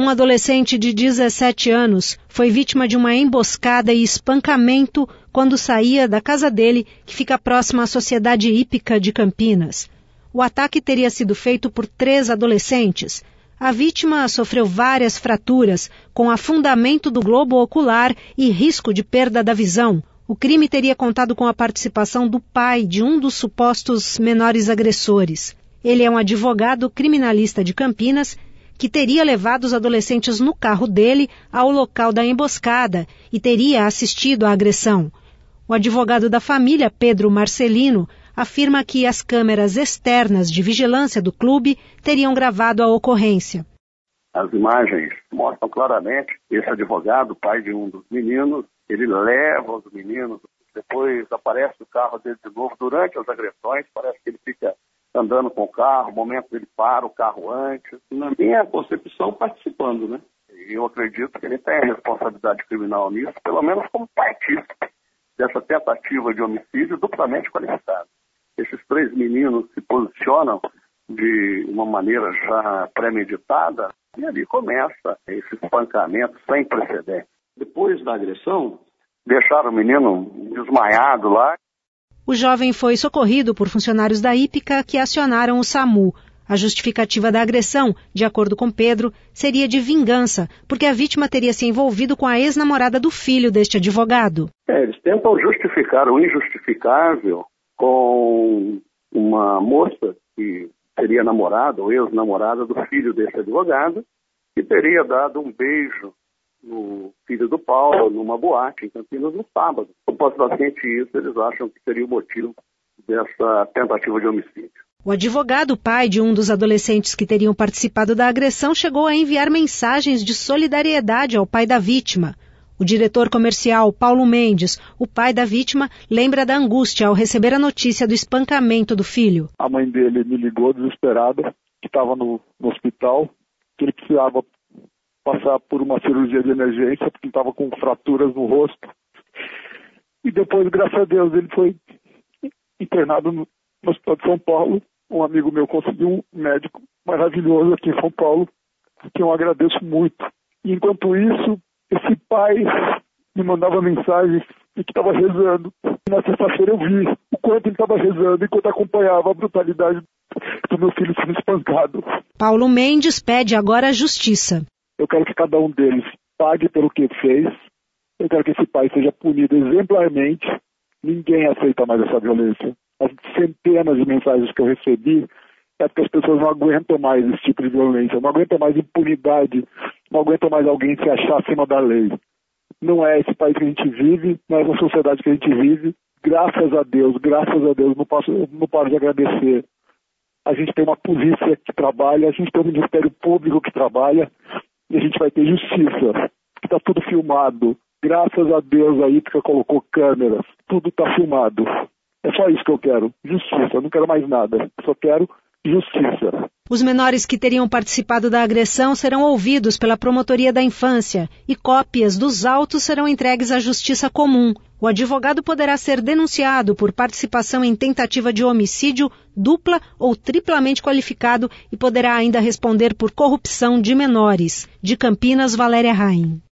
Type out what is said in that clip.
Um adolescente de 17 anos foi vítima de uma emboscada e espancamento quando saía da casa dele, que fica próxima à Sociedade Hípica de Campinas. O ataque teria sido feito por 3 adolescentes. A vítima sofreu várias fraturas, com afundamento do globo ocular e risco de perda da visão. O crime teria contado com a participação do pai de um dos supostos menores agressores. Ele é um advogado criminalista de Campinas que teria levado os adolescentes no carro dele ao local da emboscada e teria assistido à agressão. O advogado da família, Pedro Marcelino, afirma que as câmeras externas de vigilância do clube teriam gravado a ocorrência. As imagens mostram claramente esse advogado, pai de um dos meninos, ele leva os meninos, depois aparece o carro dele de novo durante as agressões, parece que ele fica andando com o carro, no momento ele para o carro antes, na minha concepção participando, né? E eu acredito que ele tem a responsabilidade criminal nisso, pelo menos como partícipe dessa tentativa de homicídio duplamente qualificado. Esses 3 meninos se posicionam de uma maneira já premeditada e ali começa esse espancamento sem precedentes. Depois da agressão, deixaram o menino desmaiado lá. O jovem foi socorrido por funcionários da Hípica que acionaram o SAMU. A justificativa da agressão, de acordo com Pedro, seria de vingança, porque a vítima teria se envolvido com a ex-namorada do filho deste advogado. Eles tentam justificar o injustificável com uma moça que seria namorada ou ex-namorada do filho desse advogado, que teria dado um beijo no filho do Paulo, numa boate em Campinas, no sábado. Supostamente isso, eles acham que seria o motivo dessa tentativa de homicídio. O advogado, pai de um dos adolescentes que teriam participado da agressão, chegou a enviar mensagens de solidariedade ao pai da vítima. O diretor comercial, Paulo Mendes, o pai da vítima, lembra da angústia ao receber a notícia do espancamento do filho. A mãe dele me ligou desesperada, que estava no hospital, que ele precisava passar por uma cirurgia de emergência, porque ele estava com fraturas no rosto. E depois, graças a Deus, ele foi internado no Hospital de São Paulo. Um amigo meu conseguiu um médico maravilhoso aqui em São Paulo, que eu agradeço muito. E enquanto isso, esse pai me mandava mensagens e que estava rezando. Na sexta-feira eu vi o quanto ele estava rezando, enquanto acompanhava a brutalidade do meu filho sendo espancado. Paulo Mendes pede agora a justiça. Eu quero que cada um deles pague pelo que fez. Eu quero que esse pai seja punido exemplarmente. Ninguém aceita mais essa violência. As centenas de mensagens que eu recebi é porque as pessoas não aguentam mais esse tipo de violência, não aguentam mais impunidade, não aguentam mais alguém se achar acima da lei. Não é esse país que a gente vive, não é essa sociedade que a gente vive. Graças a Deus, não paro de agradecer. A gente tem uma polícia que trabalha, a gente tem um Ministério Público que trabalha, e a gente vai ter justiça. Está tudo filmado. Graças a Deus a Hípica colocou câmeras. Tudo está filmado. É só isso que eu quero. Justiça. Eu não quero mais nada. Só quero justiça. Os menores que teriam participado da agressão serão ouvidos pela Promotoria da Infância e cópias dos autos serão entregues à Justiça Comum. O advogado poderá ser denunciado por participação em tentativa de homicídio dupla ou triplamente qualificado e poderá ainda responder por corrupção de menores. De Campinas, Valéria Raim.